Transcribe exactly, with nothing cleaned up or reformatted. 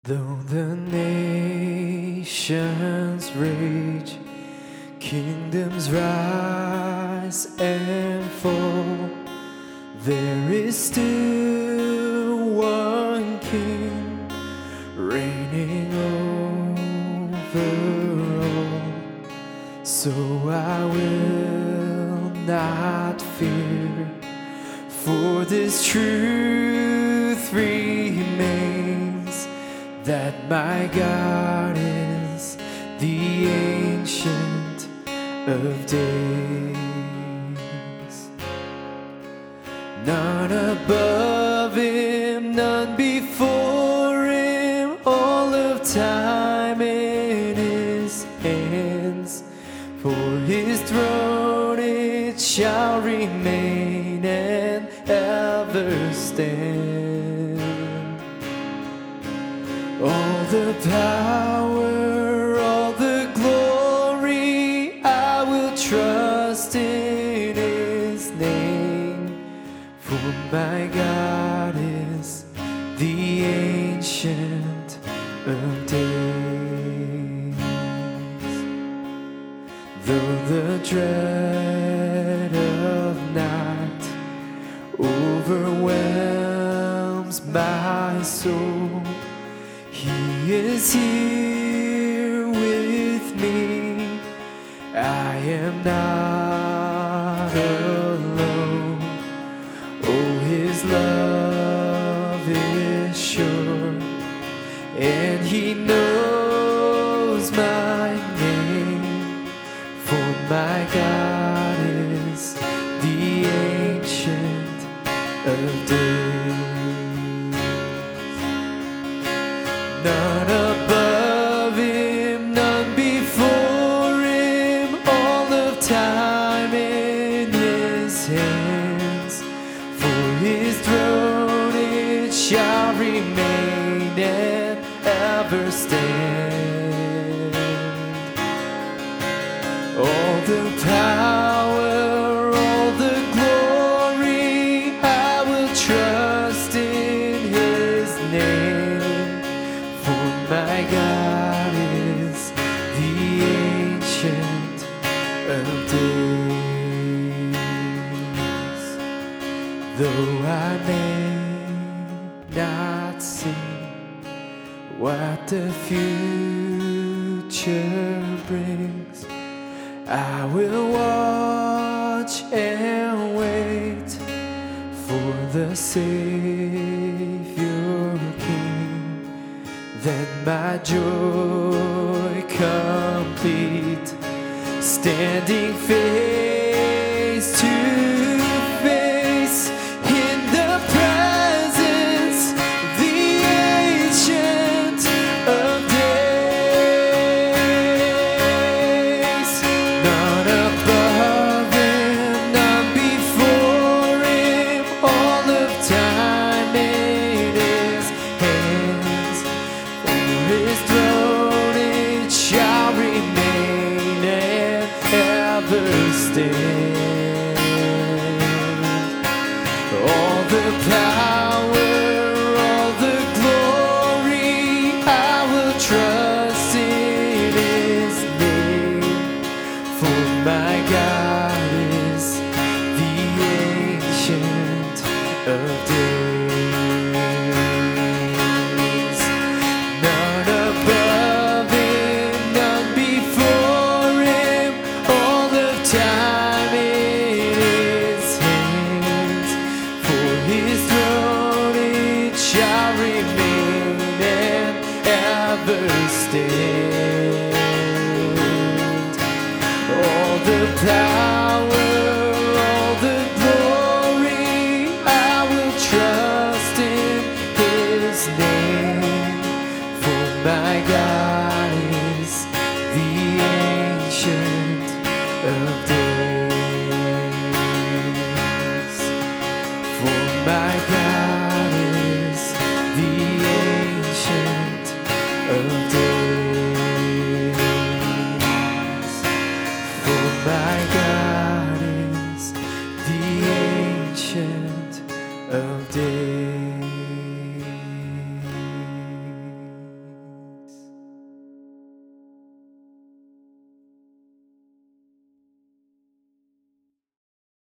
Though the nations rage, kingdoms rise and fall, there is still one King reigning over all. So I will not fear, for this truth remains, that my God is the Ancient of Days. None above Him, none before Him, all of time in His hands. For His throne it shall remain and ever stand. All the power, all the glory, I will trust in His name. For my God is the Ancient of Days. Though the dread of night overwhelms my soul, He is here with me. I am not alone. Oh, His love is sure, and He knows my name. For my God is the Ancient of Days. None above Him, none before Him, all of time in His hands. For His throne it shall remain and ever stand. All the power, all the glory, I will trust in His name. For my God is the Ancient of Days. Though I may not see what the future brings, I will watch and wait for the Savior King, that my joy complete, standing face to face in the presence of the Ancient of Days. None above Him, none before Him, all of time in His hands. For His throne it shall remain and ever stand. All the power, all the glory, I will trust in His name. For my God is the Ancient of Days. None above Him, none before Him, all of time in His hands. For His throne it shall remain and ever stand. All the power, all the glory, I will trust in His name. For my God is the Ancient of Days. For my God is the Ancient of Days.